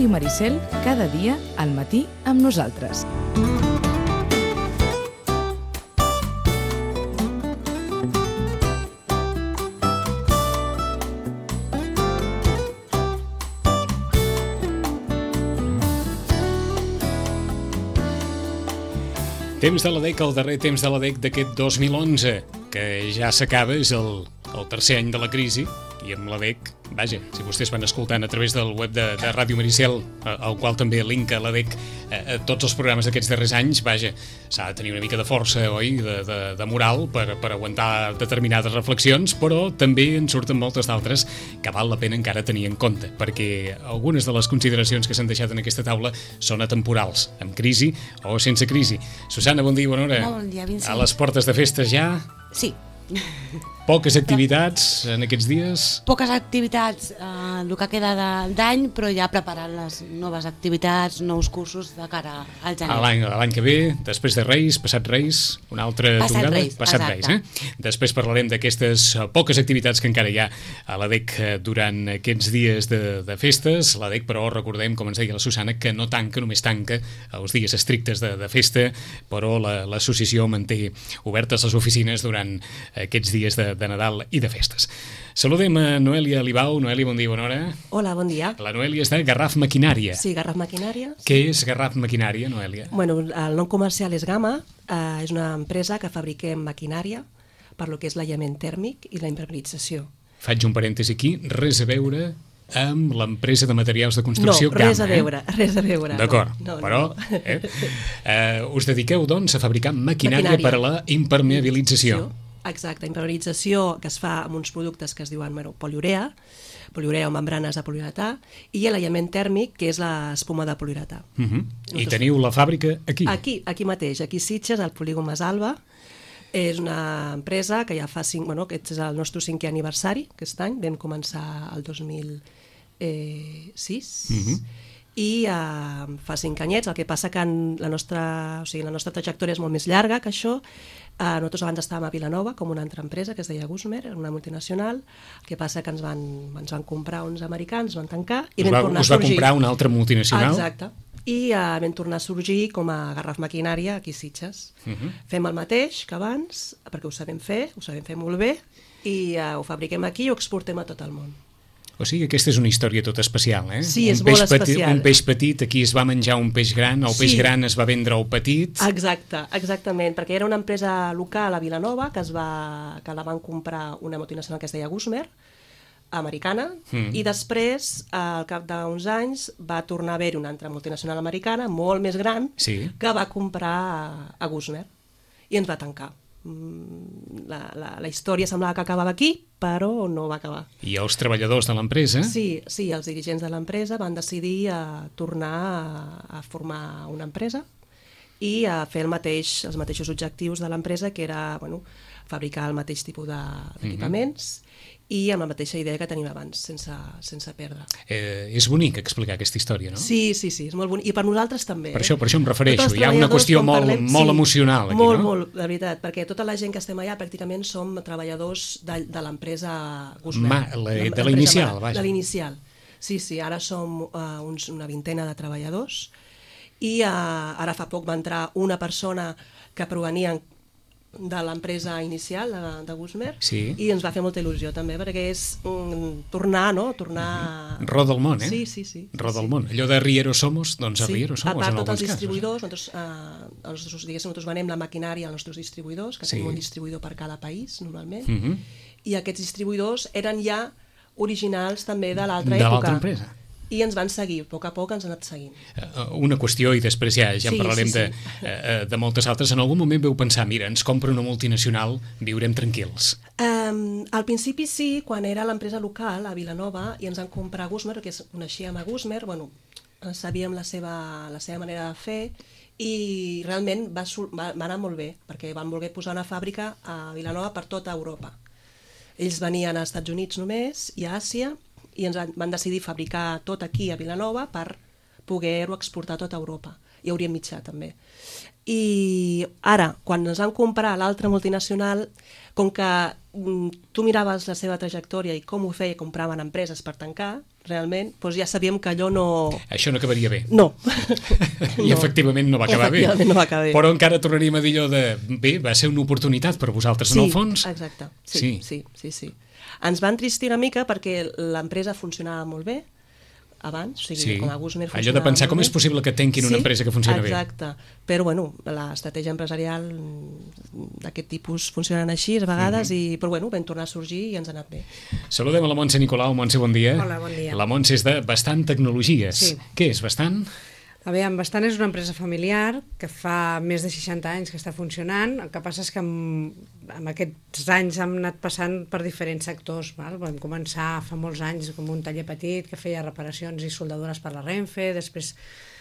Ràdio Maricel, cada dia al matí amb nosaltres. Temps de l'ADEC, el darrer temps de l'ADEC d'aquest 2011, que ja s'acaba, és el tercer any de la crisi, i amb l'ADEC, vaja, si vostès van escoltant a través del web de Ràdio Maricel, al qual també linka l'ADEC tots els programes d'aquests darrers anys, vaja, s'ha de tenir una mica de força, oi?, de moral per aguantar determinades reflexions, però també en surten moltes d'altres que val la pena encara tenir en compte, perquè algunes de les consideracions que s'han deixat en aquesta taula són atemporals, amb crisi o sense crisi. Susana, bon dia, bona hora. Molt bon dia, Vincent. A les portes de festes ja? Sí. Poques activitats en aquests dies? Poques activitats el que queda d'any, però ja preparant les noves activitats, nous cursos de cara al gener. A l'any que ve, després de Reis, passat Reis, una altra tongada? Passat Reis, Després parlarem d'aquestes poques activitats que encara hi ha a l'ADEC durant aquests dies de festes. L'ADEC, però, recordem, com ens deia la Susana, que no tanca, només tanca els dies estrictes de festa, però l'associació manté obertes les oficines durant aquests dies de Nadal i de festes. Saludem a Noèlia Libau. Noèlia, bon dia, bona hora. Hola, bon dia. La Noèlia és de Garraf Maquinària. Sí, Garraf Maquinària. Què és Garraf Maquinària, Noèlia? Bueno, el nom comercial és Gama, és una empresa que fabriquem maquinària per lo que és l'aïllament tèrmic i la impermeabilització. Faig un parèntesi aquí, res a veure amb l'empresa de materials de construcció no, Gama. Res a veure. D'acord, no, però us dediqueu, doncs, a fabricar maquinària per a la impermeabilització. Exacte, impermeabilització que es fa amb uns productes que es diuen poliurea o membranes de poliuretà, i l'aïllament tèrmic, que és l'espuma de poliuretà. I teniu la fàbrica aquí? Aquí mateix, aquí a Sitges, al polígon Masalba. És una empresa que ja fa aquest és el nostre 5è aniversari, aquest any, vam començar el 2006, i fa 5 anyets. El que passa que la nostra trajectòria és molt més llarga que això. Nosaltres abans estàvem a Vilanova com una altra empresa que es deia Gusmer, una multinacional. El que passa que ens van comprar uns americans, van tancar i vam tornar a sorgir. Us va comprar una altra multinacional? Exacte. I vam tornar a sorgir com a Garraf Maquinària aquí a Sitges. Fem el mateix que abans, perquè ho sabem fer molt bé, i ho fabriquem aquí i ho exportem a tot el món. O sigui, aquesta és una història tot especial, eh? Sí, és molt especial. Un peix petit, aquí es va menjar un peix gran, el peix gran es va vendre al petit. Exactament, perquè era una empresa local a Vilanova que la van comprar una multinacional que es deia Gusmer, americana, i després, al cap d'uns anys, va tornar a haver una altra multinacional americana, molt més gran, que va comprar a Gusmer i ens va tancar. La història semblava que acabava aquí, però no va acabar. I els treballadors de l'empresa? Sí, els dirigents de l'empresa van decidir tornar a formar una empresa i a fer els mateixos objectius de l'empresa, que era fabricar el mateix tipus d'equipaments i amb la mateixa idea que tenim abans, sense perdre. És bonic explicar aquesta història, no? Sí, és molt bonic. I per nosaltres també. Per això em refereixo. Hi ha una qüestió molt emocional aquí, no? Molt, de veritat, perquè tota la gent que estem allà pràcticament som treballadors de l'empresa Gusmer. De la inicial, vaja. De l'inicial. Sí, ara som una vintena de treballadors i ara fa poc va entrar una persona que provenia de l'empresa inicial de Gusmer i ens va fer molta il·lusió també, perquè és tornar... Roda el món, eh? Sí. Roda el món. Allò de Riero Somos, doncs a Riero Somos en alguns casos. A part, tots els distribuïdors, nosaltres venem la maquinària als nostres distribuïdors, que tenim un distribuïdor per cada país, normalment, i aquests distribuïdors eren ja originals també de l'altra època. De l'altra empresa. I ens van seguir, a poc a poc ens han anat seguint. Una qüestió, i després ja en parlarem de moltes altres. En algun moment veu pensar, mira, ens compra una multinacional, viurem tranquils. Al principi sí, quan era l'empresa local a Vilanova i ens van comprar Gusmer, perquè coneixíem a Gusmer, sabíem la seva manera de fer i realment va anar molt bé, perquè van voler posar una fàbrica a Vilanova per tota Europa. Ells venien als Estats Units només i a Àsia, i ens van decidir fabricar tot aquí a Vilanova per poder-ho exportar a tota Europa i Orient Mitjà també. I ara, quan ens van comprar l'altra multinacional, com que tu miraves la seva trajectòria i com ho feia, compraven empreses per tancar, realment, doncs ja sabíem que allò no... Això no acabaria bé. No. I efectivament no va acabar bé. No va acabar bé. Però encara tornaríem a dir allò de... Bé, va ser una oportunitat per vosaltres, en el fons. Exacte. Sí. Ens va entristir una mica perquè l'empresa funcionava molt bé abans, o sigui, com a Gusmer funcionava allò de pensar com és possible que tanquin una empresa que funciona bé. Exacte. Però, bueno, l'estratègia empresarial d'aquest tipus funcionen així a vegades, però, bueno, vam tornar a sorgir i ens ha anat bé. Saludem a la Montse Nicolau. Montse, bon dia. Hola, bon dia. La Montse és de Bastant Tecnologies. Sí. Què és Bastant? Aviam, Bastant és una empresa familiar que fa més de 60 anys que està funcionant. El que passa és que en aquests anys hem anat passant per diferents sectors. Val? Vam començar fa molts anys com un taller petit que feia reparacions i soldadures per la Renfe, després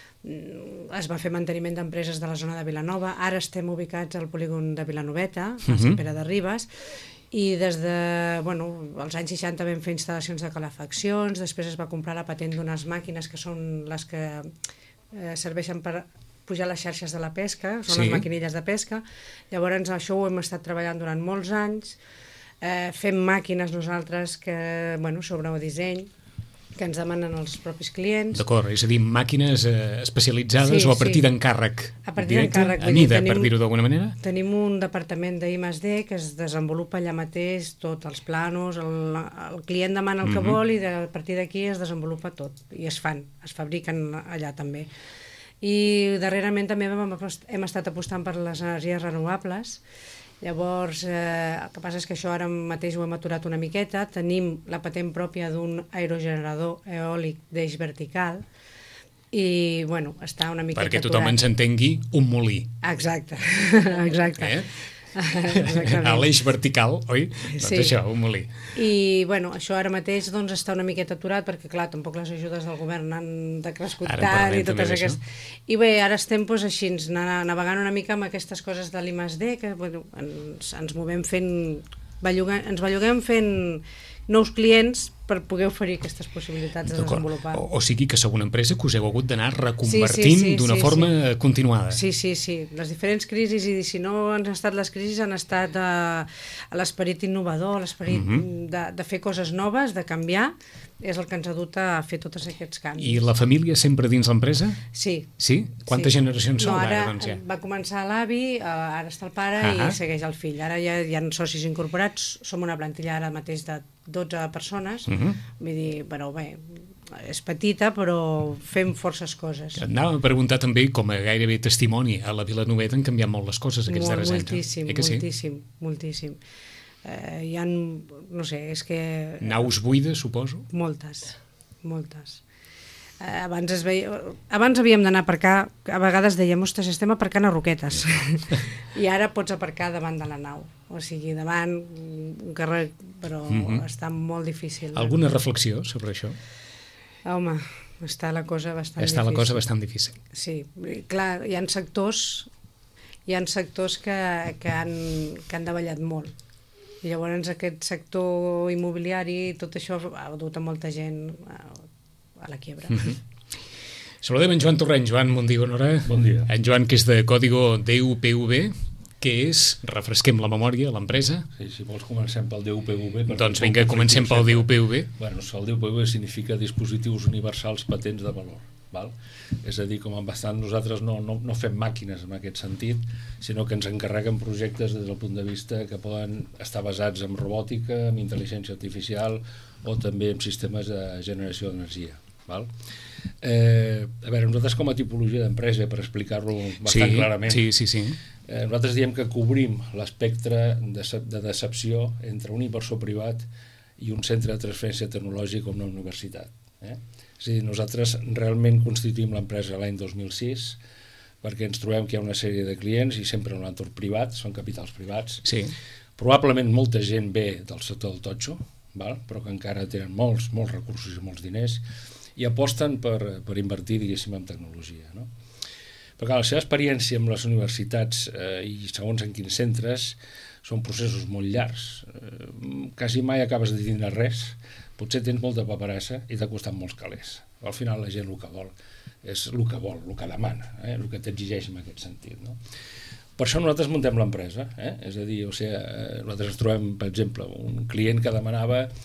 es va fer manteniment d'empreses de la zona de Vilanova, ara estem ubicats al polígon de Vilanoveta, a Sant Pere de Ribes, i des de, els anys 60 vam fer instal·lacions de calefaccions, després es va comprar la patent d'unes màquines que són les que serveixen per pujar les xarxes de la pesca, són les maquinilles de pesca. Llavors això ho hem estat treballant durant molts anys, fem màquines nosaltres que, sobre el disseny, que ens demanen els propis clients. D'acord, és a dir, màquines especialitzades o a partir d'encàrrec directe, a mida, per dir-ho d'alguna manera? Tenim un departament d'I+D que es desenvolupa allà mateix tot, els planos, el client demana el que vol i a partir d'aquí es desenvolupa tot i es fabriquen allà també. I darrerament també hem estat apostant per les energies renovables. Llavors, el que passa és que això ara mateix ho hem aturat una miqueta. Tenim la patent pròpia d'un aerogenerador eòlic d'eix vertical i, està una miqueta perquè tothom ens entengui, un molí. Exacte, exacte. A l'eix vertical, oi? Doncs això, un molí. I, això ara mateix està una miqueta aturat perquè, clar, tampoc les ajudes del govern han decrescut tant i totes aquestes... I bé, ara estem així, navegant una mica amb aquestes coses de l'I+D, que ens movem fent... ens belluguem fent nous clients per poder oferir aquestes possibilitats de desenvolupar. O sigui que sou una empresa que us heu hagut d'anar reconvertint d'una forma continuada. Sí. Les diferents crisis, i si no han estat les crisis, han estat a l'esperit innovador, l'esperit de fer coses noves, de canviar, és el que ens ha dut a fer tots aquests canvis. I la família sempre dins l'empresa? Sí. Sí? Quantes generacions sou ara? Va començar l'avi, ara està el pare i segueix el fill. Ara ja hi ha socis incorporats, som una plantilla ara mateix de 12 persones, vull dir, és petita, però fem forces coses. Anàvem a preguntar també, com a gairebé testimoni, a la Vilanoveta han canviat molt les coses aquests darrers anys. Moltíssim. Hi ha, no sé, és que... Naus buides, suposo? Moltes. Abans havíem d'anar a aparcar, a vegades dèiem, ostres, estem aparcant a Roquetes, i ara pots aparcar davant de la nau, o sigui, davant un carrer, però està molt difícil. Alguna reflexió sobre això? Home, està la cosa bastant difícil. Està la cosa bastant difícil. Sí, clar, hi ha sectors que han davallat molt. I llavors aquest sector immobiliari, tot això ha dut a molta gent a la quiebra. Saludem en Joan Torrent. Joan, bon dia, Honora. Bon dia. En Joan, que és de Código DUPV, que és, refresquem la memòria, l'empresa. Sí, si vols comencem pel DUPV. Doncs vinga, comencem pel DUPV. Bueno, el DUPV significa Dispositius Universals Patents de Valor. Val? És a dir, com en Bastant nosaltres no fem màquines en aquest sentit, sinó que ens encarreguen projectes des del punt de vista que poden estar basats en robòtica, en intel·ligència artificial o també en sistemes de generació d'energia. Val? A veure, nosaltres com a tipologia d'empresa, per explicar-lo bastant clarament, nosaltres diem que cobrim l'espectre de decepció entre un inversor privat i un centre de transferència tecnològica com una universitat. És a dir, nosaltres realment constituïm l'empresa l'any 2006 perquè ens trobem que hi ha una sèrie de clients i sempre en l'entorn privat, són capitals privats. Sí. Probablement molta gent ve del sector del totxo, però que encara tenen molts recursos i molts diners i aposten per invertir, diguéssim, en tecnologia. No? Però la seva experiència amb les universitats i segons en quins centres són processos molt llargs. Quasi mai acabes de tindre res, potser tens molta paperassa i t'ha costat molts calés. Al final la gent el que vol és el que demana, el que t'exigeix en aquest sentit. No? Per això nosaltres muntem l'empresa, és a dir, nosaltres ens trobem, per exemple, un client que demanava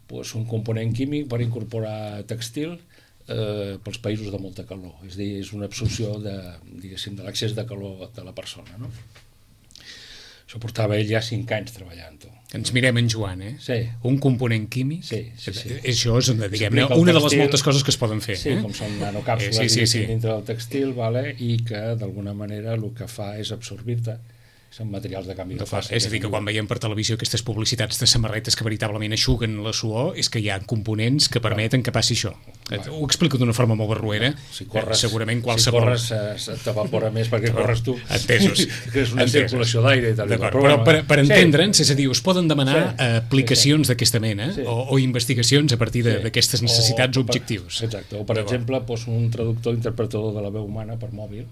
doncs, un component químic per incorporar textil pels països de molta calor. És a dir, és una absorció de l'excés de calor de la persona, no? Això portava ell ja 5 anys treballant-ho. Ens mirem en Joan, eh? Sí. Un component químic. Sí. Això és, diguem-ne, una de les moltes coses que es poden fer. Sí, com són nanocàpsules sí. dintre del textil, i que d'alguna manera el que fa és absorbir-te. Són materials de canvi de fase. És a dir, que quan veiem per televisió aquestes publicitats de samarretes que veritablement eixuguen la suor, és que hi ha components que permeten que passi això. Ho explico d'una forma molt barruera. Si corres, segurament qualsevol... t'evapora més perquè corres tu. Entesos. Que és una circulació d'aire i tal. Però per entendre'ns, és a dir, us poden demanar aplicacions d'aquesta mena o investigacions a partir d'aquestes necessitats o objectius. Exacte. O, per exemple, un traductor interpretador de la veu humana per mòbil,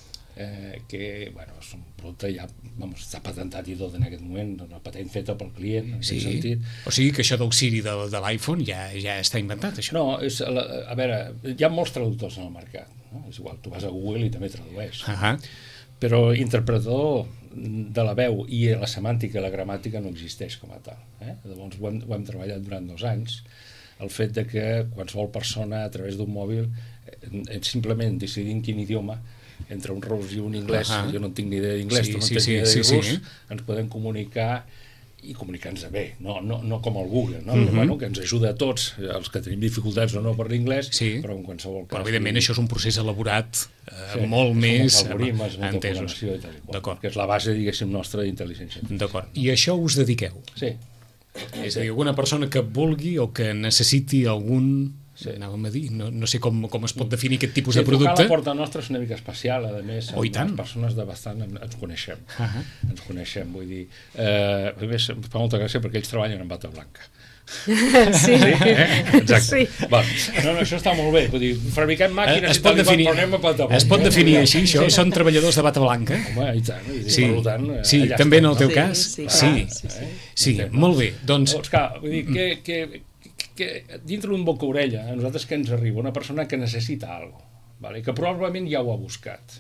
que és un producte ja està patentat i tot en aquest moment, una patent feta pel client en aquest sentit. O sigui que això del Siri de l'iPhone ja està inventat, això? No, a veure, hi ha molts traductors en el mercat, no? És igual, tu vas a Google i també tradueix, però interpretador de la veu i la semàntica i la gramàtica no existeix com a tal, Llavors ho hem treballat durant 2 anys, el fet de que qualsevol persona a través d'un mòbil simplement decidint quin idioma, entre un rus i un anglès, jo no tinc ni idea d'inglès, tu no tens ni idea de rus, ens podem comunicar i comunicar-nos bé, no com el Google, no? Que ens ajuda a tots, els que tenim dificultats o no per l'inglès, però en qualsevol cas... Però evidentment això és un procés elaborat molt més... algoritmes, molta programació i tal, que és la base, diguéssim, nostra d'intel·ligència. D'acord. I a això us dediqueu? Sí. És a dir, alguna persona que vulgui o que necessiti algun... anàvem a dir, no sé com es pot definir aquest tipus de producte. La porta nostra és una mica especial, a més, les persones de bastant ens coneixem. Ens coneixem, vull dir... A més, em fa molta gràcia perquè ells treballen en bata blanca. Sí. Exacte. No, això està molt bé. Vull dir, fabriquem màquines i tal, però anem a bata blanca. Es pot definir així, això? Són treballadors de bata blanca? Home, i tant. Per tant, sí, també en el teu cas? Sí, molt bé. Doncs, clar, vull dir que dintre d'un boca-orella, a nosaltres què ens arriba? Una persona que necessita alguna cosa, que probablement ja ho ha buscat.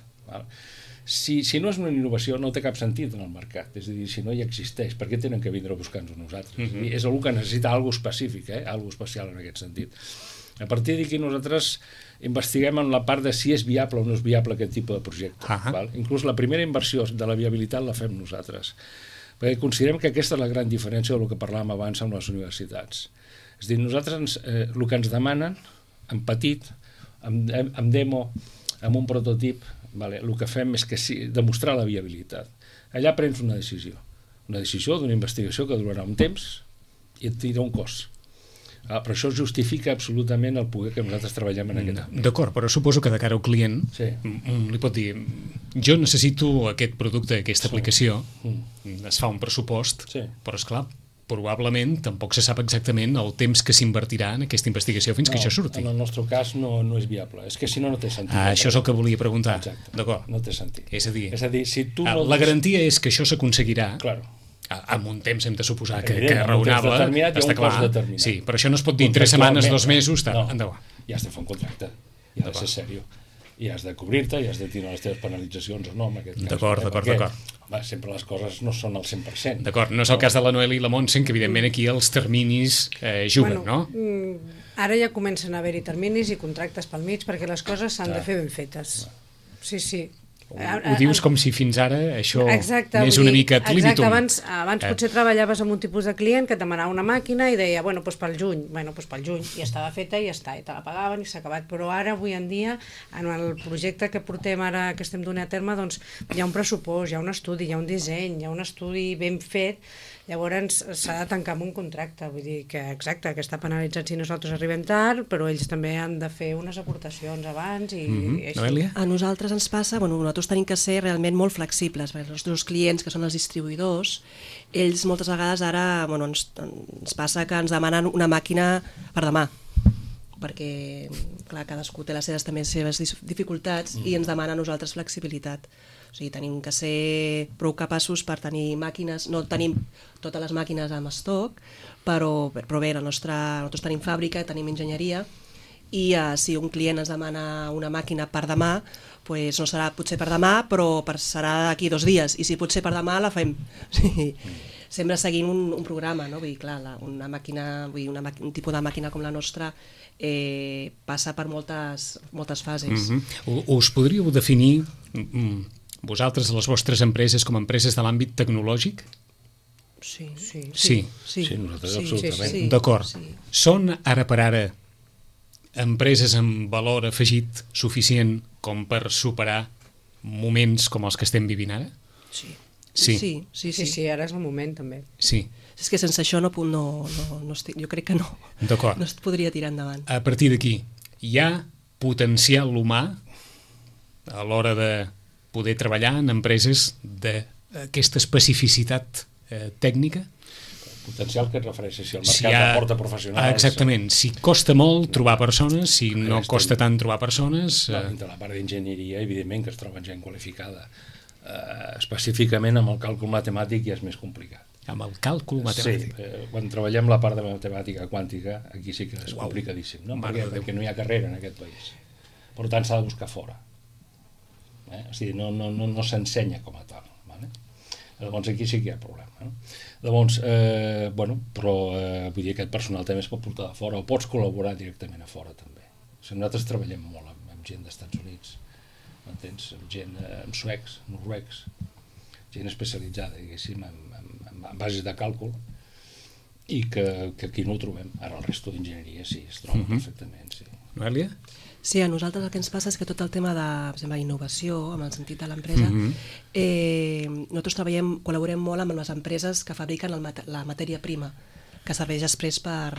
Si no és una innovació, no té cap sentit en el mercat. És a dir, si no hi existeix, per què tenen que vindre a buscar-nos a nosaltres? És algú que necessita alguna cosa específic, alguna cosa especial en aquest sentit. A partir d'aquí nosaltres investiguem en la part de si és viable o no és viable aquest tipus de projecte. Inclús la primera inversió de la viabilitat la fem nosaltres. Perquè considerem que aquesta és la gran diferència del que parlàvem abans amb les universitats. És a dir, nosaltres el que ens demanen, en petit, en demo, en un prototip, el que fem és demostrar la viabilitat. Allà prens una decisió d'una investigació que durarà un temps i et tindrà un cost. Però això justifica absolutament el poder que nosaltres treballem en aquest àmbit. D'acord, però suposo que de cara al client li pot dir, jo necessito aquest producte, aquesta aplicació, es fa un pressupost, però esclar, probablement tampoc se sap exactament el temps que s'invertirà en aquesta investigació fins que això surti. En el nostre cas no és viable, és que si no té sentit. Això és el que volia preguntar. D'acord. No té sentit. És a dir, si tu no... La garantia és que això s'aconseguirà. Claro. Amb un temps hem de suposar que raonable, està clar. Sí, però això no es pot dir 3 setmanes, 2 mesos, endavant. I has de fer un contracte, i ha de ser seriós. I has de cobrir-te, i has de tenir les teves penalitzacions o no, en aquest cas. D'acord. Sempre les coses no són al 100%. D'acord, no és el cas de la Noel i la Montse, que evidentment aquí els terminis juguen, no? Ara ja comencen a haver-hi terminis i contractes pel mig perquè les coses s'han de fer ben fetes. Sí. Ho dius com si fins ara això és una mica ad libitum. Exacte, abans potser treballaves amb un tipus de client que et demanava una màquina i deia, pel juny, i estava feta i ja està, i te la pagaven i s'ha acabat. Però ara, avui en dia, en el projecte que portem ara, que estem donant a terme, doncs hi ha un pressupost, hi ha un estudi, hi ha un disseny, hi ha un estudi ben fet, llavors s'ha de tancar amb un contracte, vull dir que exacte, que està penalitzat si nosaltres arribem tard, però ells també han de fer unes aportacions abans i així. Noelia? A nosaltres ens passa, nosaltres tenim que ser realment molt flexibles, perquè els nostres clients, que són els distribuïdors, ells moltes vegades ara ens passa que ens demanen una màquina per demà, perquè clar, cadascú té les seves dificultats i ens demana a nosaltres flexibilitat. O sigui, tenim que ser prou capaços per tenir màquines, no tenim totes les màquines amb estoc, però bé, nosaltres tenim fàbrica, tenim enginyeria, i si un client ens demana una màquina per demà, doncs no serà potser per demà, però serà d'aquí 2 dies, i si pot ser per demà la fem. sempre seguint un programa, no? Vull dir, clar, una màquina, vull dir, un tipus de màquina com la nostra passa per moltes fases. Us podríeu definir vosaltres, les vostres empreses, com a empreses de l'àmbit tecnològic? Sí. Sí, nosaltres absolutament. D'acord. Són, ara per ara, empreses amb valor afegit suficient com per superar moments com els que estem vivint ara? Sí, ara és el moment també. Sí. És que sense això no estic, jo crec que no es podria tirar endavant. A partir d'aquí, hi ha potencial humà a l'hora de poder treballar en empreses d'aquesta especificitat tècnica? Potencial que et refereixes, si el mercat aporta professionals... Exactament, si costa molt trobar persones, si no costa tant trobar persones... De la part d'enginyeria, evidentment que es troben gent qualificada. Específicament amb el càlcul matemàtic ja és més complicat. Amb el càlcul matemàtic? Sí, quan treballem la part de matemàtica quàntica, aquí sí que és complicadíssim, no? Perquè no hi ha carrera en aquest país. Per tant, s'ha de buscar fora. O sigui, no s'ensenya com a tal. Llavors aquí sí que hi ha problema, no? Llavors, però vull dir que aquest personal també es pot portar de fora o pots col·laborar directament a fora també. O sigui, nosaltres treballem molt amb gent d'Estats Units, m'entens? Amb gent, amb suecs, noruecs, gent especialitzada, diguéssim, en bases de càlcul, i que aquí no ho trobem. Ara el resto d'enginyeria sí, es troba perfectament, sí. Noèlia? Sí, a nosaltres el que ens passa és que tot el tema de, per exemple, innovació, amb el sentit de l'empresa, nosaltres col·laborem molt amb les empreses que fabriquen la matèria prima, que serveix després per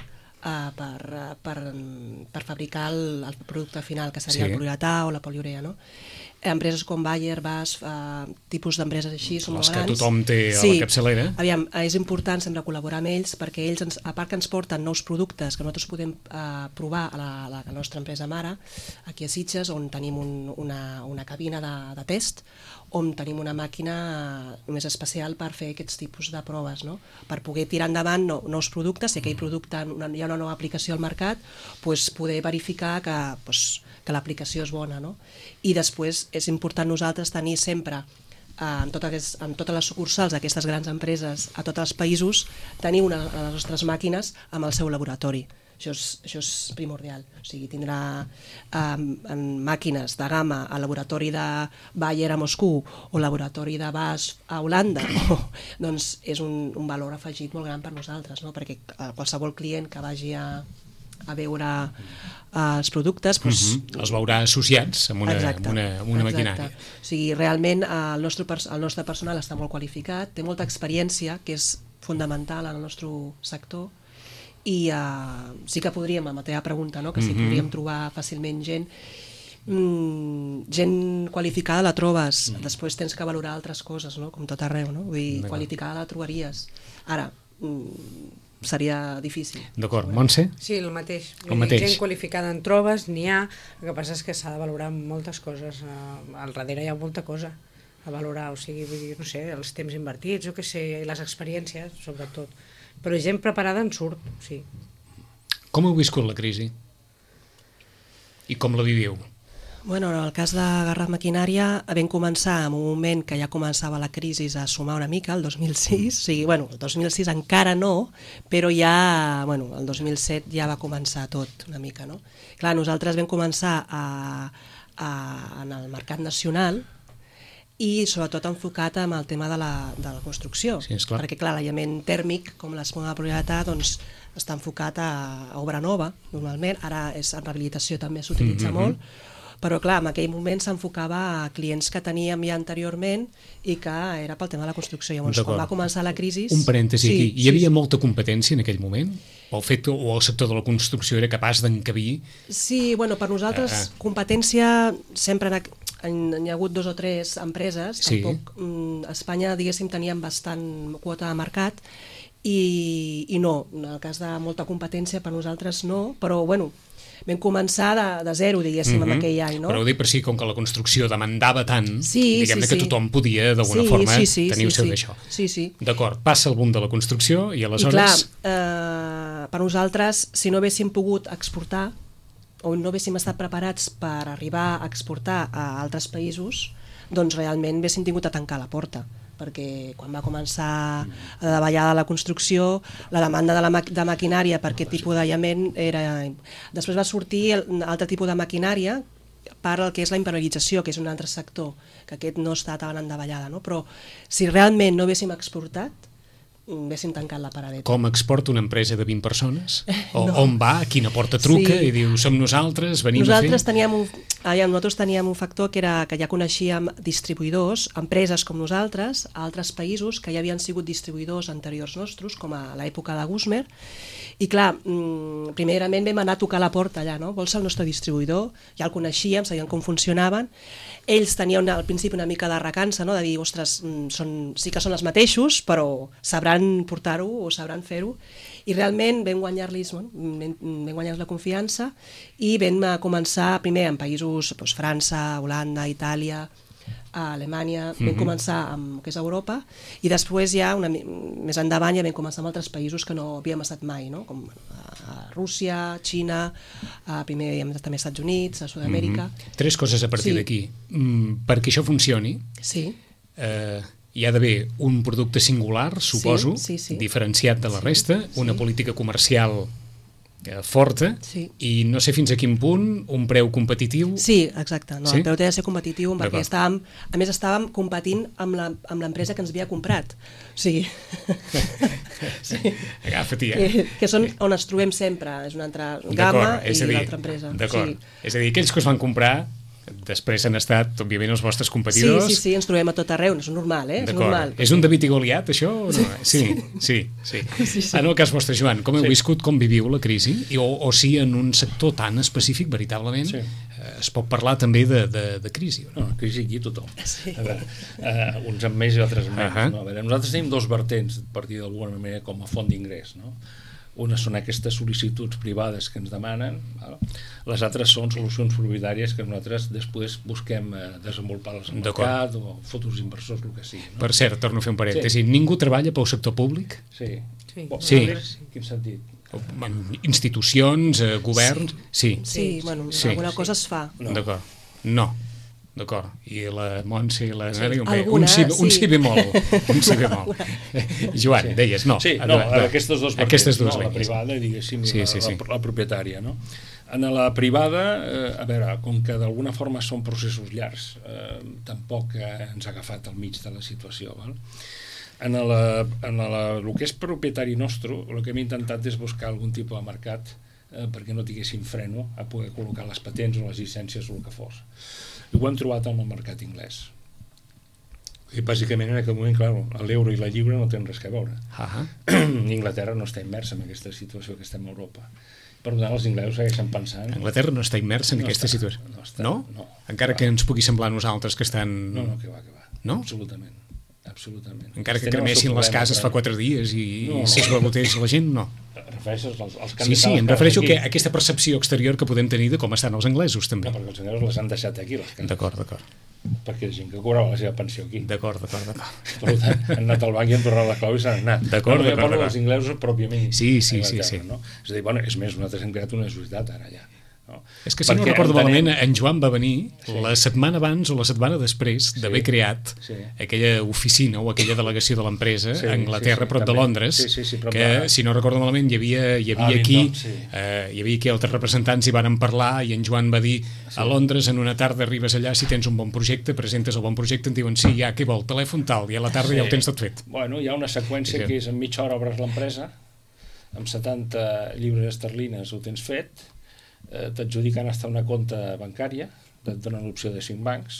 fabricar el producte final, que seria el poliuretà o la poliurea, no? Empreses com Bayer, BASF, tipus d'empreses així, són molt grans. Les que tothom té a la capçalera. Aviam, és important sempre col·laborar amb ells perquè ells, a part que ens porten nous productes que nosaltres podem provar a la nostra empresa mare, aquí a Sitges, on tenim una cabina de test, on tenim una màquina més especial per fer aquests tipus de proves, no? Per poder tirar endavant nous productes, si aquell producte hi ha una nova aplicació al mercat, poder verificar que l'aplicació és bona, no? I després és important nosaltres tenir sempre en totes les sucursals d'aquestes grans empreses a tots els països, tenir una de les nostres màquines amb el seu laboratori. Això és primordial. O sigui, tindrà màquines de gamma al laboratori de Bayer a Moscou o laboratori de BASF a Holanda, doncs és un valor afegit molt gran per nosaltres, no? Perquè qualsevol client que vagi a veure els productes els veurà associats amb una maquinària. O sigui, realment el nostre personal està molt qualificat, té molta experiència, que és fundamental en el nostre sector, i sí que podríem, amb la teva pregunta, no? Que si podríem trobar fàcilment gent qualificada la trobes, després tens que valorar altres coses, no? Com tot arreu, no? Vull dir, qualificada la trobaries. Ara, seria difícil. D'acord. Montse? Sí, el mateix. Gent qualificada en trobes, n'hi ha. El que passa és que s'ha de valorar moltes coses. Al darrere hi ha molta cosa a valorar, o sigui, vull dir, no sé, els temps invertits, jo què sé, i les experiències, sobretot. Però gent preparada en surt, sí. Com heu viscut la crisi? I com la viviu? Bueno, en el cas de Garraf Maquinària vam començar en un moment que ja començava la crisi a sumar una mica, el 2006, o sigui, bueno, el 2006 encara no, però ja, bueno, el 2007 ja va començar tot una mica, no? Clar, nosaltres vam començar en el mercat nacional i sobretot enfocat amb el tema de la construcció, perquè clar, l'aïllament tèrmic, com l'espuma de poliuretà, doncs està enfocat a obra nova, normalment, ara en rehabilitació també s'utilitza molt, però clar, en aquell moment s'enfocava a clients que teníem ja anteriorment i que era pel tema de la construcció. Llavors, quan va començar la crisi... Un parèntesi aquí, hi havia molta competència en aquell moment? O el sector de la construcció era capaç d'encabir? Sí, bueno, per nosaltres competència sempre hi ha hagut 2 o 3 empreses, tampoc a Espanya, diguéssim, teníem bastant quota de mercat i no, en el cas de molta competència per nosaltres no, però bueno, vam començar de zero, diguéssim, en aquell any, no? Però ho dic per si, com que la construcció demandava tant, diguem-ne que tothom podia, d'alguna forma, tenir el seu d'això. Sí. D'acord, passa el boom de la construcció i aleshores... I clar, per nosaltres, si no haguéssim pogut exportar o no haguéssim estat preparats per arribar a exportar a altres països, doncs realment haguéssim tingut a tancar la porta, perquè quan va començar la davallada de la construcció, la demanda de maquinària per aquest tipus d'aïllament era... Després va sortir altre tipus de maquinària per al que és la impermeabilització, que és un altre sector, que aquest no està tan en davallada, no? Però si realment no haguéssim exportat, haguéssim tancat la paradeta. Com exporta una empresa de 20 persones? On va? A quina porta truca? I diu, som nosaltres, venim a fer... Nosaltres teníem un factor que era que ja coneixíem distribuïdors, empreses com nosaltres, a altres països que ja havien sigut distribuïdors anteriors nostres, com a l'època de Gusmer, i clar, primerament vam anar a tocar la porta allà, no? Vols ser el nostre distribuïdor? Ja el coneixíem, sabíem com funcionaven. Ells tenien al principi una mica de recança, no? De dir, ostres, sí que són els mateixos, però sabran portar-ho o sabran fer-ho. I realment vam guanyar-los la confiança i vam començar primer en països, França, Holanda, Itàlia, a Alemanya, vam començar amb el que és Europa, i després ja, més endavant, ja vam començar amb altres països que no havíem estat mai, no? Com a Rússia, Xina, primer havíem estat també als Estats Units, a Sud-amèrica... 3 coses a partir d'aquí. Perquè això funcioni, hi ha d'haver un producte singular, suposo, diferenciat de la resta, una política comercial forta, i no sé fins a quin punt, un preu competitiu... Sí, exacte, el preu té de ser competitiu perquè estàvem competint amb l'empresa que ens havia comprat. O sigui... Agafa-t'hi, que són on ens trobem sempre, és una altra gamma i l'altra empresa. D'acord, és a dir, aquells que es van comprar després han estat, òbviament, els vostres competidors. Sí, ens trobem a tot arreu, és normal, és normal. És un David i Goliat, això? Sí. En el cas vostre, Joan, com heu viscut, com viviu la crisi? O si en un sector tan específic, veritablement, es pot parlar també de crisi? No, crisi aquí tothom. Uns amb més i altres amb menys. Nosaltres tenim 2 vertents, a partir d'alguna manera, com a font d'ingrés, no? Una són aquestes sol·licituds privades que ens demanen, les altres són solucions propietàries que nosaltres després busquem desenvolupar-les al mercat o futurs inversors, el que sigui. Per cert, torno a fer un parèntesi, ningú treballa pel sector públic? Sí. En quin sentit? Institucions, governs... Sí, bueno, alguna cosa es fa. D'acord. No. D'acord, i la Montse i la Neri, un sí ve molt. Joan, deies, no. Sí, aquestes dues vertents, la privada, diguéssim, la propietària, no? En la privada, a veure, com que d'alguna forma són processos llargs, tampoc ens ha agafat al mig de la situació, val? En el que és propietari nostre, el que hem intentat és buscar algun tipus de mercat perquè no tinguéssim freno a poder col·locar les patents o les llicències o el que fos. I ho hem trobat en el mercat anglès. I bàsicament en aquest moment, clar, l'euro i la lliure no tenen res a veure. Anglaterra no està immersa en aquesta situació que estem a Europa. Per tant, els inglesos segueixen pensant... Anglaterra no està immersa en aquesta situació? No? Encara que ens pugui semblar a nosaltres que estan... No, que va. No? Absolutament. Encara que cremessin les cases fa 4 dies i s'esbagotés la gent, no. Refereixes als canvis... Sí, em refereixo a aquesta percepció exterior que podem tenir de com estan els anglesos, també. No, perquè els anglesos les han deixat aquí, les cases. D'acord. Perquè és gent que cobrava la seva pensió aquí. D'acord. Per tant, han anat al banc i han tornat la clau i s'han anat. D'acord. Parlo dels inglesos pròpiament. Sí. No? És a dir, és més, nosaltres hem creat una societat ara ja. No? És que si no recordo malament, en Joan va venir la setmana abans o la setmana després d'haver creat aquella oficina o aquella delegació de l'empresa a Anglaterra, prop de Londres, que si no recordo malament hi havia aquí altres representants i varen parlar i en Joan va dir a Londres en una tarda arribes allà, si tens un bon projecte, presentes el bon projecte, et diuen sí, ja, què vol, telèfon tal, i a la tarda ja ho tens tot fet. Bueno, hi ha una seqüència que és en mitja hora obres l'empresa, amb 70 lliures esterlines ho tens fet, t'adjudiquen hasta una compta bancària, et donen l'opció de 5 bancs,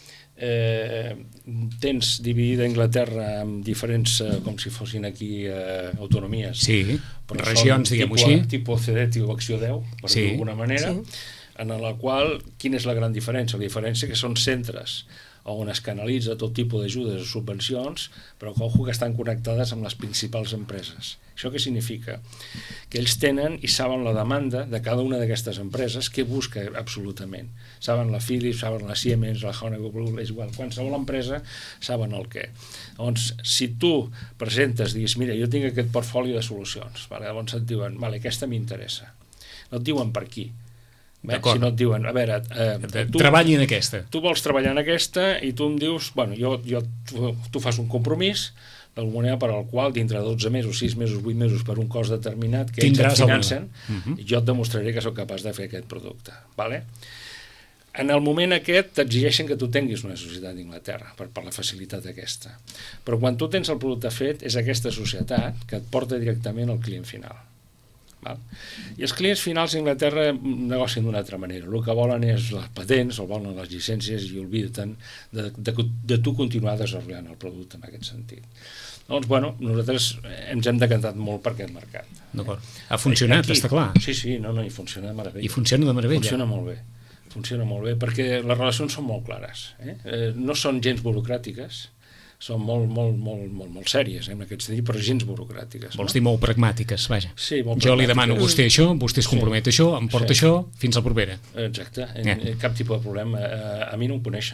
tens dividida Anglaterra en diferents, com si fossin aquí autonomies, regions, diguem-ho així, tipus CD, tipus acció 10, per dir d'alguna manera, en la qual, quina és la gran diferència? La diferència que són centres on es canalitza tot tipus d'ajudes o subvencions, però que estan connectades amb les principals empreses. Això què significa? Que ells tenen i saben la demanda de cada una d'aquestes empreses, què busca absolutament. Saben la Philips, saben la Siemens, la Honeywell, és igual. Qualsevol empresa saben el què. Llavors, si tu presentes, diguis, mira, jo tinc aquest portfoli de solucions, llavors et diuen, aquesta m'interessa. No et diuen per qui. D'acord. Si no et diuen, a veure... Treballi en aquesta. Tu vols treballar en aquesta i tu em dius, bueno, tu fas un compromís d'alguna manera per al qual dintre de 12 mesos, 6 mesos, 8 mesos per un cost determinat que ells et financen, i jo et demostraré que sóc capaç de fer aquest producte. Vale? En el moment aquest t'exigeixen que tu tinguis una societat d'Inglaterra per la facilitat aquesta. Però quan tu tens el producte fet és aquesta societat que et porta directament al client final. Val? I els clients finals a Anglaterra negocien d'una altra manera. El que volen és les patents, o volen les llicències i obliden de tu continuar desenvolupant el producte en aquest sentit. Doncs, bueno, nosaltres ens hem decantat molt per aquest mercat. D'acord. Ha funcionat, està clar. Sí, i funciona de meravella. I funciona de meravella. Funciona molt bé, perquè les relacions són molt clares. No són gens burocràtiques, són molt sèries, en aquest sentit, però gens burocràtiques. Vols dir molt pragmàtiques, vaja. Sí, molt pragmàtiques. Jo li demano a vostè això, vostè es compromet això, em porta això, fins la propera. Exacte, cap tipus de problema. A mi no em coneixen.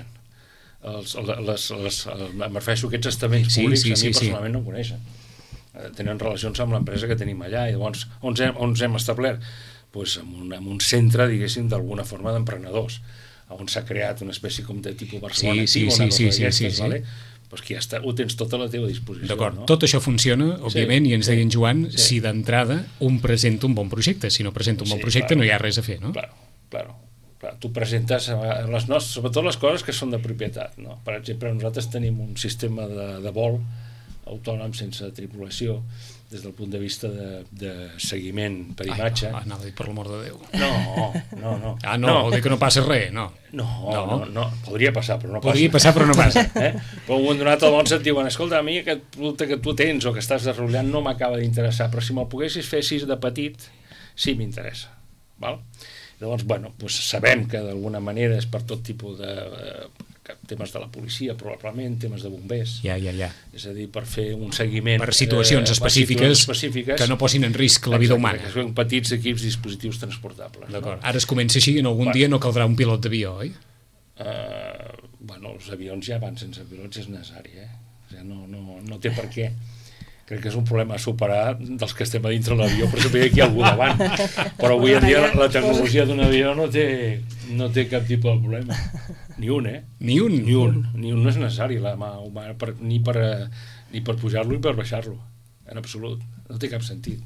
Em refereixo a aquests estaments públics, a mi personalment no em coneixen. Tenen relacions amb l'empresa que tenim allà, i llavors on hem establert? Pues en un centre, diguéssim, d'alguna forma d'emprenedors, on s'ha creat una espècie com de tipus Barcelona, vale? Pues que ja està, ho tens tot a la teva disposició. D'acord, no? Tot això funciona, òbviament, i ens deia en Joan, si d'entrada un presenta un bon projecte, si no presenta un bon projecte no hi ha res a fer, no? Claro. Tu presentes sobretot les coses que són de propietat, no? Per exemple, nosaltres tenim un sistema de vol autònom sense tripulació, des del punt de vista de seguiment per imatge. Anava a dir, per l'amor de Déu. No. Vol dir que no passa res, no. No. Podria passar, però no passa. Podria passar, però no passa. Però un moment donat llavors et diuen, escolta, a mi aquest producte que tu tens o que estàs desenvolupant no m'acaba d'interessar, però si me'l poguessis fer així de petit, sí m'interessa. Val? Llavors, bueno, sabem que d'alguna manera és per tot tipus de temes de la policia, probablement, temes de bombers. Ja. És a dir, per fer un seguiment... Per situacions específiques que no posin en risc la vida humana. Que són petits equips, dispositius transportables. D'acord. Ara es comença així, en algun dia no caldrà un pilot d'avió, oi? Bueno, els avions ja van sense pilots, és necessari, O sigui, no té per què. Crec que és un problema a superar dels que estem a dintre l'avió, per saber que hi ha algú davant. Però avui en dia la tecnologia d'un avió no té cap tipus de problema. Ni un, Ni un no és necessari la mà humana ni per pujar-lo ni per baixar-lo, en absolut. No té cap sentit.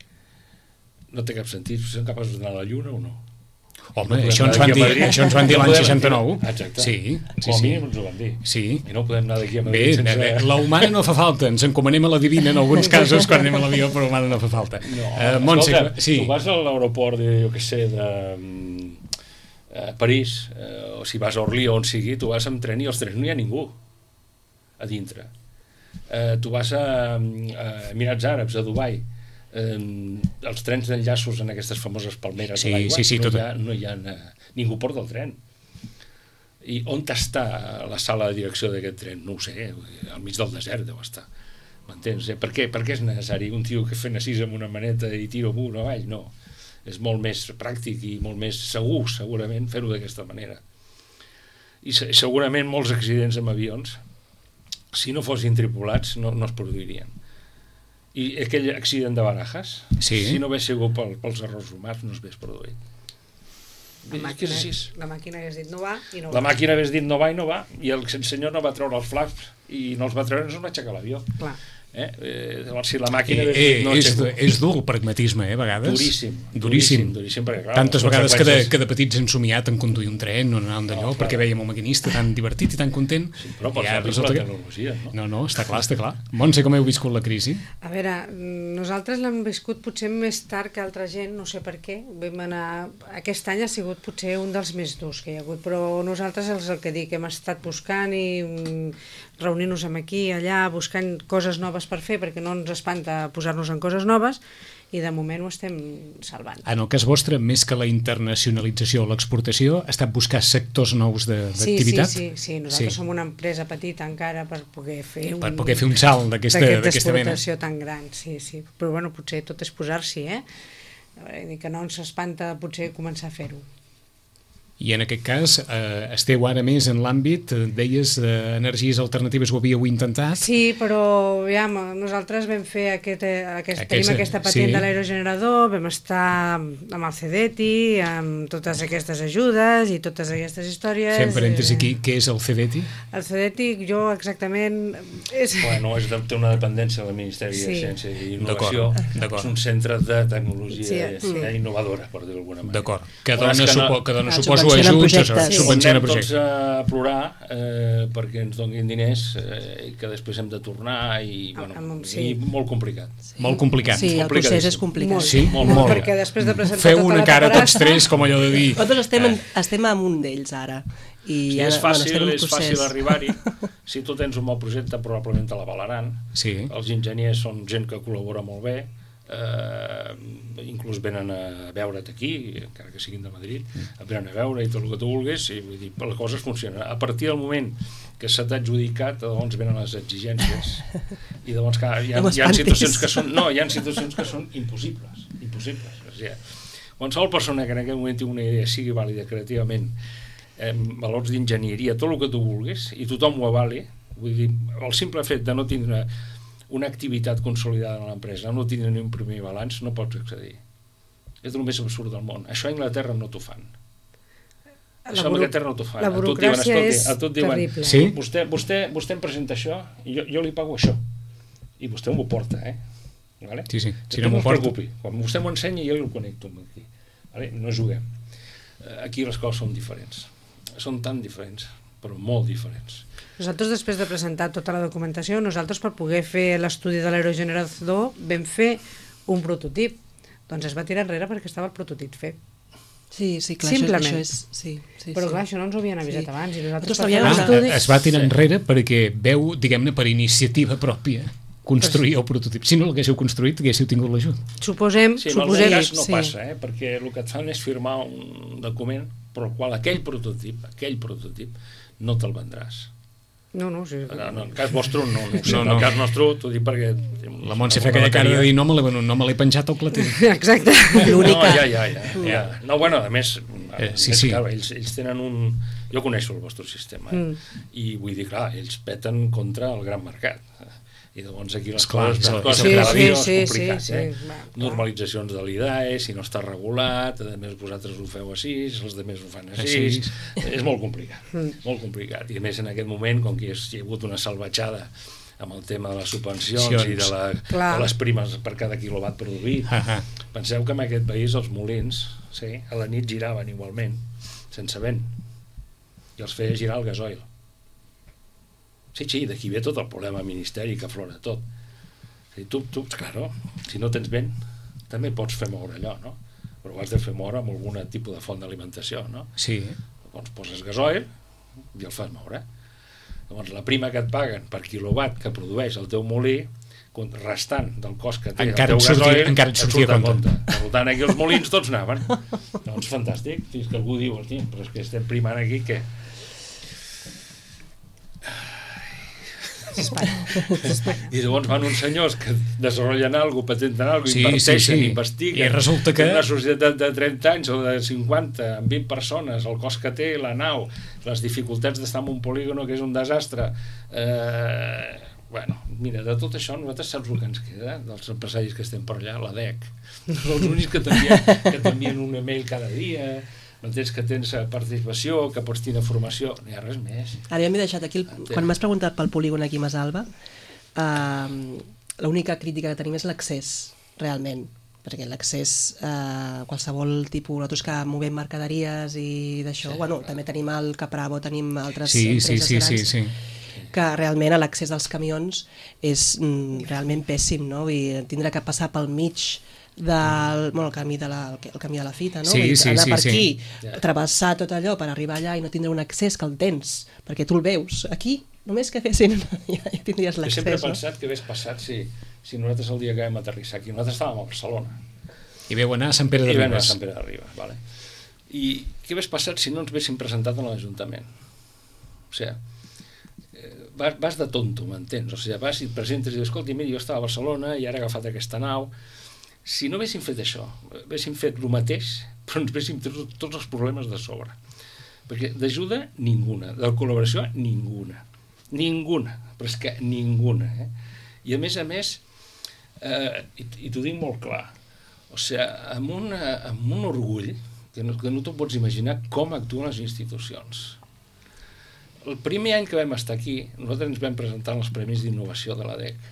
Són capaços d'anar a la Lluna o no? Home, això ens van dir l'any 69. Exacte. Sí. Com a mínim ens ho van dir. Sí. I no podem anar d'aquí a Madrid sense... la humana no fa falta, ens encomanem a la divina en alguns casos quan anem a l'avió, però humana no fa falta. Montse, tu vas a l'aeroport de París, o si vas a Orly o on sigui, tu vas amb tren i als trens no hi ha ningú a dintre. Tu vas a Emirats Àrabs, a Dubai, els trens d'enllaços en aquestes famoses palmeres de l'aigua, no hi ha ningú porta el tren. I on està la sala de direcció d'aquest tren? No ho sé, al mig del desert deu estar. M'entens? Per què és necessari un tio que fent assís amb una maneta i tiro amunt o avall? No. És molt més pràctic i molt més segur, segurament, fer-ho d'aquesta manera. I segurament molts accidents amb avions, si no fossin tripulats, no es produirien. I aquell accident de Barajas, si no hagués sigut pels errors humans, no s'hagués produït. La màquina hagués dit no va i no va. La màquina hagués dit no va i no va, i el senyor no va treure els flaps i no els va treure, no es va aixecar l'avió. Clar. Llavors, si la màquina hagués dit no aixeco... És dur el pragmatisme, a vegades. Duríssim, perquè, clar, tantes vegades que de petits hem somiat en conduir un tren o anar un d'allò, perquè veiem un maquinista tan divertit i tan content. Sí, però per la tecnologia, no? No, està clar. Montse, com heu viscut la crisi? A veure, nosaltres l'hem viscut potser més tard que altra gent, no sé per què. Vam anar... Aquest any ha sigut potser un dels més durs que hi ha hagut, però nosaltres és el que dic, hem estat buscant i reunint-nos aquí, allà, buscant coses noves per fer, perquè no ens espanta posar-nos en coses noves, i de moment ho estem salvant. En el cas vostre, més que la internacionalització o l'exportació, ha estat buscar sectors nous d'activitat? Sí, nosaltres som una empresa petita encara per poder fer un salt d'aquesta mena. D'exportació tan gran, sí. Però bueno, potser tot és posar-s'hi, que no ens espanta potser començar a fer-ho. I en aquest cas esteu ara més en l'àmbit, deies, d'energies alternatives, ho havíeu intentat? Sí, però ja, nosaltres vam fer tenim aquesta patent de l'aerogenerador, vam estar amb el CDETI, amb totes aquestes ajudes i totes aquestes històries. Fem parèntesi aquí, què és el CDETI? El CDETI, jo exactament... Bueno, té una dependència del Ministeri de Ciència i Innovació. És un centre de tecnologia innovadora, per dir-ho d'alguna manera. D'acord. Que dona suposo ajuts, subvenciona projectes. Tots a plorar perquè ens donin diners que després hem de tornar i molt complicat. Molt complicat. Sí, el procés és complicat. Sí, molt. Perquè després de presentar feu una cara tots tres, com allò de dir... Nosaltres estem amb un d'ells ara. Si és fàcil arribar-hi, si tu tens un bon projecte probablement te l'avalaran. Els enginyers són gent que col·labora molt bé, inclús venen a veure't aquí, encara que siguin de Madrid, venen a veure i tot el que tu vulguis, i vull dir, les coses funcionen. A partir del moment que s'ha adjudicat, llavors venen les exigències i llavors hi ha situacions que són impossibles. O sigui, qualsevol persona que en aquest moment tingui una idea, sigui vàlida creativament, valors d'enginyeria, tot el que tu vulguis, i tothom ho avali, vull dir, el simple fet de no tindre una activitat consolidada en l'empresa, no tindre ni un primer balanç, no pots accedir. És el més absurd del món. Això a Anglaterra no t'ho fan. Això a Anglaterra no t'ho fan. La burocràcia és terrible. Sí? Vostè em presenta això i jo li pago això. I vostè m'ho porta, Vale? Sí. Si no m'ho preocupi. Quan vostè m'ho ensenya, jo el connecto amb aquí. Vale? No juguem. Aquí les coses són diferents. Són tan diferents, però molt diferents. Nosaltres, després de presentar tota la documentació, nosaltres per poder fer l'estudi de l'aerogenerador vam fer un prototip. Doncs es va tirar enrere perquè estava el prototip fet. Sí, clar, simplement. Això és... Sí, però clar, això no ens ho havien avisat abans. I nosaltres es va tirar enrere perquè veu, diguem-ne, per iniciativa pròpia, construir el prototip. Si no l'haguéssiu construït, haguéssiu tingut l'ajut. Suposem. Sí, en el cas no passa, perquè el que et fan és firmar un document per el qual aquell prototip no te'l vendràs. No, sí. En el cas vostre no. En el cas nostre t'ho dic perquè... La Montse fa aquella cara de dir no me l'he penjat al clatell. Exacte. Ja. No, bueno, a més, clar, ells tenen un... Jo coneixo el vostre sistema, i vull dir, clar, ells peten contra el gran mercat. I llavors aquí les coses cada dia és complicat. Normalitzacions de l'IDAE, si no està regulat, a més vosaltres ho feu així, els altres ho fan així, és molt complicat. I a més en aquest moment, com que hi ha hagut una salvatjada amb el tema de les subvencions i de les primes per cada quilowatt produït, penseu que en aquest país els molins a la nit giraven igualment, sense vent, i els feia girar el gasoil. Sí, d'aquí ve tot el problema al Ministeri que aflora tot. Tu, claro, si no tens vent, també pots fer moure allò, no? Però ho has de fer moure amb algun tipus de font d'alimentació, no? Sí. Llavors poses gasoil i el fas moure. Llavors la prima que et paguen per quilowatt que produeix el teu molí, restant del cost que té el teu gasoil, encara et sortia a compte. Per tant, aquí els molins tots anaven. Doncs fantàstic, fins que algú diu, però és que estem primant aquí, què? I llavors van uns senyors que desenvolupen alguna cosa, patenten alguna cosa, inverteixen, investiguen, i resulta que una societat de 30 anys o de 50 amb 20 persones, el cost que té la nau, les dificultats d'estar en un polígono que és un desastre, mira, de tot això nosaltres saps el que ens queda dels empresaris que estem per allà, la DEC, els únics que t'envien un email cada dia, que tens participació, que pots tenir formació, no hi ha res més. Ara ja m'he deixat aquí, quan m'has preguntat pel polígon aquí a Masalba, l'única crítica que tenim és l'accés, realment, perquè l'accés qualsevol tipus, nosaltres que movem mercaderies i d'això, també tenim el Capravo, tenim altres empreses grans, que realment l'accés dels camions és realment pèssim, no? Tindrà que passar pel mig del camí de la fita, no? Anar per aquí, travessar tot allò per arribar allà i no tindre un accés que el tens, perquè tu el veus aquí, només que fessin ja tindries l'accés. Jo sempre he pensat que hagués passat si nosaltres el dia que vam aterrissar aquí, nosaltres estàvem a Barcelona i veu anar a Sant Pere de Ribes, vale. I què hagués passat si no ens haguéssim presentat a l'Ajuntament? O sigui, vas de tonto, m'entens? O sigui, vas i et presentes i dius, escolta, mira, jo estava a Barcelona i ara he agafat aquesta nau. Si no haguéssim fet això, haguéssim fet el mateix, però ens haguéssim tret tots els problemes de sobre. Perquè d'ajuda, ninguna. De col·laboració, ninguna. Ninguna, però és que ninguna. I a més, i t'ho dic molt clar, o sigui, amb un orgull que no t'ho pots imaginar com actuen les institucions. El primer any que vam estar aquí, nosaltres ens vam presentar els Premis d'Innovació de l'ADEC.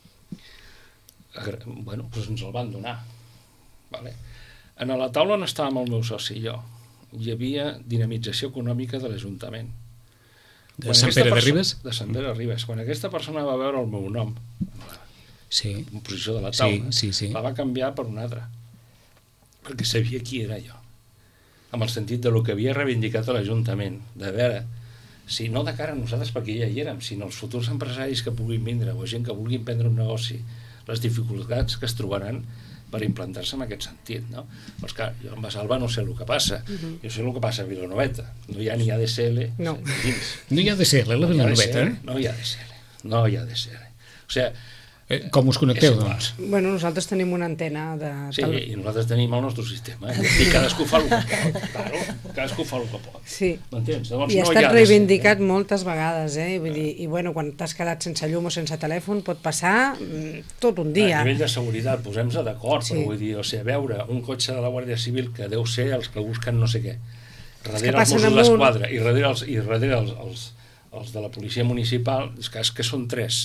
Bueno, doncs ens el van donar. Vale? A la taula on estàvem el meu soci i jo, hi havia dinamització econòmica de l'Ajuntament. De Sant Pere de Ribes? De Sant Pere de Ribes. Quan aquesta persona va veure el meu nom, en posició de la taula, la va canviar per un altre, perquè sabia qui era jo, amb el sentit de lo que havia reivindicat a l'Ajuntament, de veure, si no de cara a nosaltres, perquè ja hi érem, sinó els futurs empresaris que puguin vindre o gent que vulguin prendre un negoci, les dificultats que es trobaran per implantar-se en aquest sentit, no? Però clar, jo en Basalva no sé el que passa, jo sé el que passa a Vilanoveta, no hi ha ni ADSL dins. No hi ha ADSL a la Vilanoveta? No hi ha ADSL. O sigui, com us connecteu, doncs? Bueno, nosaltres tenim una antena de... Sí, i nosaltres tenim el nostre sistema, i cadascú fa el que pot, claro, cadascú fa el que pot. Sí. M'entens? I ha estat reivindicat moltes vegades, Vull dir, i bueno, quan t'has quedat sense llum o sense telèfon pot passar tot un dia. A nivell de seguretat, posem-nos d'acord, però vull dir, o sigui, veure un cotxe de la Guàrdia Civil que deu ser els que busquen no sé què, darrere els Mossos d'Esquadra i darrere els de la policia municipal, és que són tres.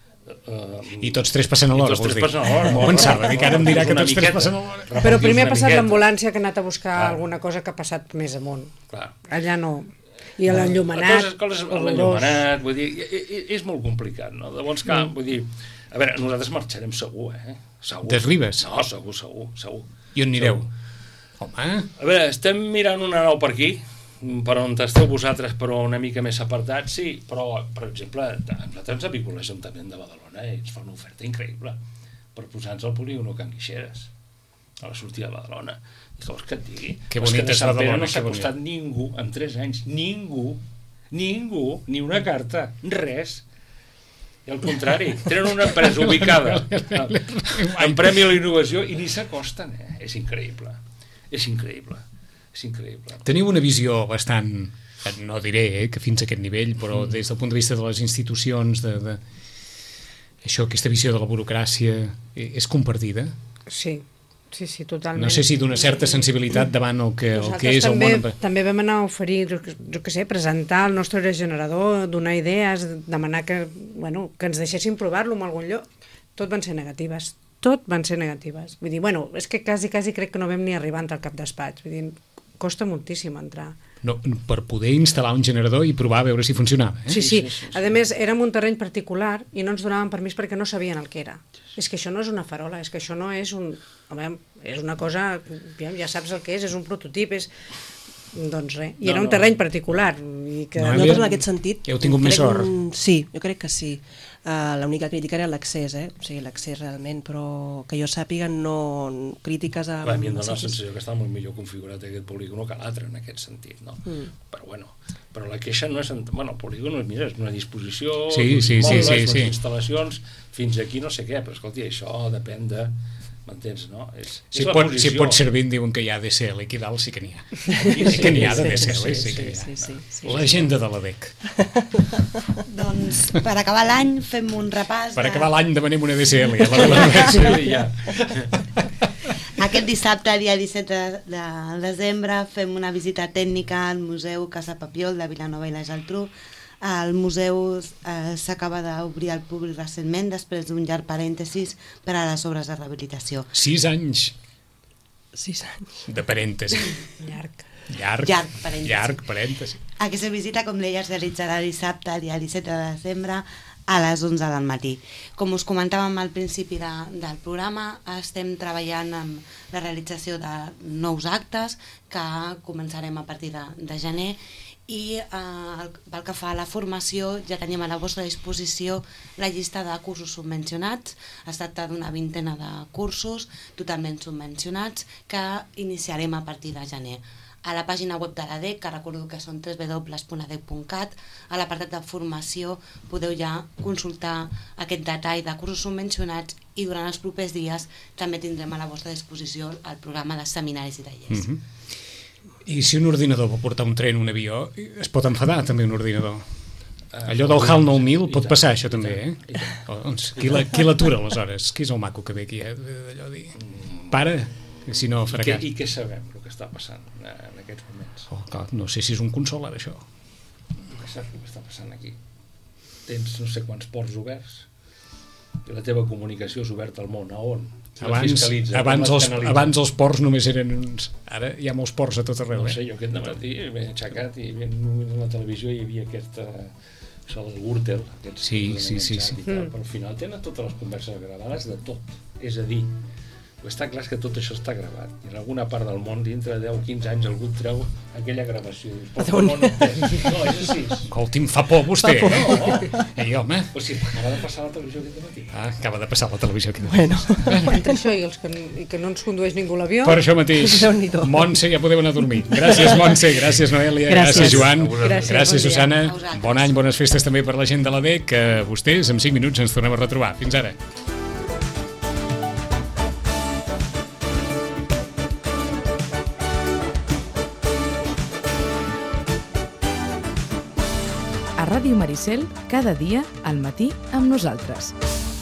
I tots tres passen a l'hora, vols dir? M'ho pensava, que ara em dirà que tots tres passen a l'hora. Però primer ha passat l'ambulància que ha anat a buscar alguna cosa que ha passat més amunt. Allà no. I l'enllumenat. L'enllumenat, vull dir, és molt complicat, no? Llavors, clar, vull dir, a veure, nosaltres marxarem segur, Segur. Des Ribes? No, segur. I on anireu? Home... A veure, estem mirant una nau per aquí, per on esteu vosaltres, però una mica més apartat, sí, però, per exemple, nosaltres ens ha vingut l'Ajuntament de Badalona i ens fa una oferta increïble per posar-nos al polígono Can Guixeres, a la sortida de Badalona. I llavors que et digui, que bonita és Badalona, no s'ha costat ningú, en 3 anys, ningú, ni una carta, res. I al contrari, tenen una empresa ubicada en Premi a la Innovació i ni s'acosten, És increïble. Teniu una visió bastant, no diré que fins a aquest nivell, però des del punt de vista de les institucions, aquesta visió de la burocràcia és compartida? Sí, totalment. No sé si d'una certa sensibilitat davant el que és el món... També vam anar a oferir, jo què sé, presentar el nostre aerogenerador, donar idees, demanar que ens deixessin provar-lo en algun lloc. Tot van ser negatives. Vull dir, és que quasi crec que no vam ni arribar al cap despatx. Vull dir, costa moltíssim entrar. No, per poder instal·lar un generador i provar a veure si funcionava. Sí. A més, érem un terreny particular i no ens donaven permís perquè no sabien el que era. És que això no és una farola, és que això no és un... és una cosa, ja saps el que és un prototip, doncs res. I era un terreny particular. Nosaltres en aquest sentit... Heu tingut més sort? Sí, jo crec que sí. L'única crítica era l'accés, o sigui, l'accés realment, però que jo sàpiga no crítiques a... A mi em dóna la sensació que està molt millor configurat aquest polígono que l'altre en aquest sentit, no? Però la queixa no és... el polígono és una disposició, les instal·lacions, fins aquí no sé què, però escolti, això depèn de... M'entens, no? Si pot servir, diuen que hi ha DSL, aquí dalt sí que n'hi ha. Que n'hi ha de DSL, sí que n'hi ha. L'agenda de l'ADEC. Doncs per acabar l'any fem un repàs. Per acabar l'any demanem una DSL. Aquest dissabte, dia 17 de desembre, fem una visita tècnica al Museu Casa Papiol de Vilanova i la Geltrú. El museu s'acaba d'obrir al públic recentment després d'un llarg parèntesis per a les obres de rehabilitació. 6 anys. 6 anys. De parèntesi. Llarg parèntesi. Aquesta visita, com deia, es realitzarà dissabte, dia 17 de desembre, a les 11 del matí. Com us comentàvem al principi del programa, estem treballant amb la realització de nous actes que començarem a partir de gener. I pel que fa a la formació, ja tenim a la vostra disposició la llista de cursos subvencionats. Es tracta d'una 20ena de cursos totalment subvencionats que iniciarem a partir de gener. A la pàgina web de l'ADEC, que recordo que són www.adec.cat, a l'apartat de formació podeu ja consultar aquest detall de cursos subvencionats i durant els propers dies també tindrem a la vostra disposició el programa de seminaris i tallers. I si un ordinador vol portar un tren, un avió, es pot enfadar també un ordinador. Allò del HAL 9000 pot passar, això també, eh? Doncs, qui l'atura, aleshores? Qui és el maco que ve aquí, d'allò dir? Para, si no farà cas. I què sabem, el que està passant en aquests moments? Clar, no sé si és un consol, ara, això. Què saps el que està passant aquí? Tens no sé quants ports oberts, i la teva comunicació és oberta al món. A on? Abans els ports només eren uns... Ara hi ha molts ports a tot arreu. No sé, jo aquest matí m'he aixecat i a la televisió hi havia aquesta... Això del Gürtel, sí. Però al final tenen totes les converses gravades de tot. És a dir, està clar que tot això està gravat. I en alguna part del món, dintre de 10-15 anys, algú treu aquella gravació. No, és així. Escolti'm, fa por vostè. Ei, home. O sigui, acaba de passar a la televisió aquest matí. Acaba de passar a la televisió aquest matí. Entre això i que no ens condueix ningú l'avió... Per això mateix. Montse, ja podeu anar a dormir. Gràcies, Montse. Gràcies, Noelia. Gràcies, Joan. Gràcies, Susana. Bon any, bones festes també per la gent de l'ADEC, que vostès en 5 minuts ens tornem a retrobar. Fins ara. A Ràdio Maricel, cada dia al matí amb nosaltres.